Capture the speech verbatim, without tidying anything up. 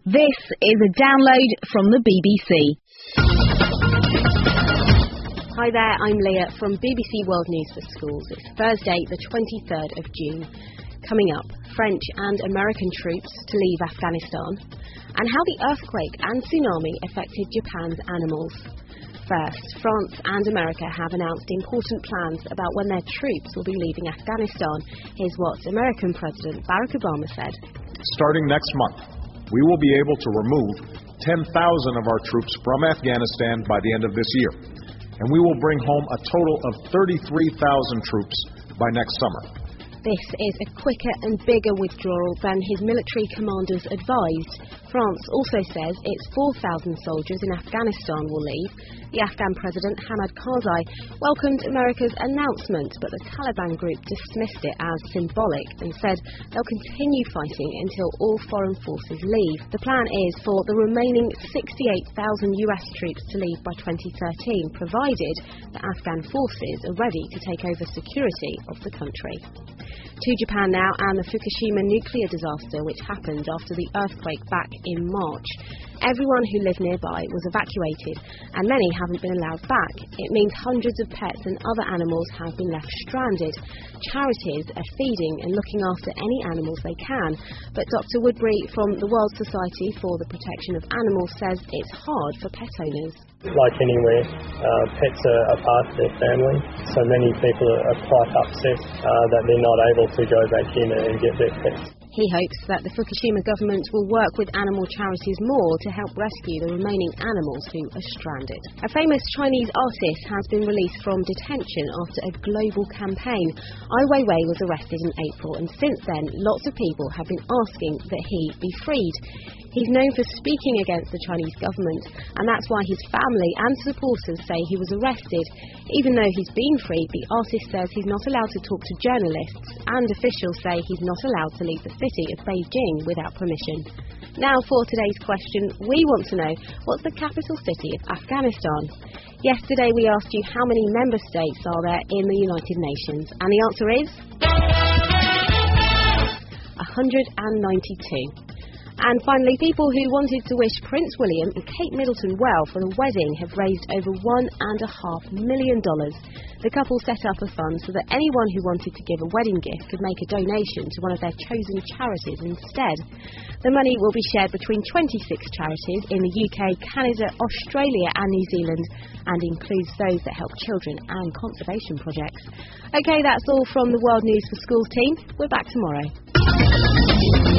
This is a download from the B B C. Hi there, I'm Leah from B B C World News for Schools. It's Thursday, the twenty-third of June. Coming up, French and American troops to leave Afghanistan, and how the earthquake and tsunami affected Japan's animals. First, France and America have announced important plans about when their troops will be leaving Afghanistan. Here's what American President Barack Obama said. Starting next month, we will be able to remove ten thousand of our troops from Afghanistan by the end of this year, and we will bring home a total of thirty-three thousand troops by next summer. This is a quicker and bigger withdrawal than his military commanders advised. France also says its four thousand soldiers in Afghanistan will leave. The Afghan president, Hamid Karzai, welcomed America's announcement, but the Taliban group dismissed it as symbolic and said they'll continue fighting until all foreign forces leave. The plan is for the remaining sixty-eight thousand U S troops to leave by twenty thirteen, provided the Afghan forces are ready to take over security of the country. To Japan now, and the Fukushima nuclear disaster, which happened after the earthquake back in March. Everyone who lived nearby was evacuated, and many haven't been allowed back. It means hundreds of pets and other animals have been left stranded. Charities are feeding and looking after any animals they can, but Doctor Woodbury from the World Society for the Protection of Animals says it's hard for pet owners. Like anywhere, uh, pets are a part of their family, so many people are quite upset uh, that they're not able to go back in and get their pets. He hopes that the Fukushima government will work with animal charities more to help rescue the remaining animals who are stranded. A famous Chinese artist has been released from detention after a global campaign. Ai Weiwei was arrested in April, and since then lots of people have been asking that he be freed. He's known for speaking against the Chinese government, and that's why his family and supporters say he was arrested. Even though he's been freed, the artist says he's not allowed to talk to journalists, and officials say he's not allowed to leave the city of Beijing without permission. Now for today's question, we want to know, what's the capital city of Afghanistan? Yesterday we asked you how many member states are there in the United Nations, and the answer is one hundred ninety-two. And finally, people who wanted to wish Prince William and Kate Middleton well for the wedding have raised over one and a half million dollars. The couple set up a fund so that anyone who wanted to give a wedding gift could make a donation to one of their chosen charities instead. The money will be shared between twenty-six charities in the U K, Canada, Australia and New Zealand, and includes those that help children and conservation projects. OK, that's all from the World News for Schools team. We're back tomorrow.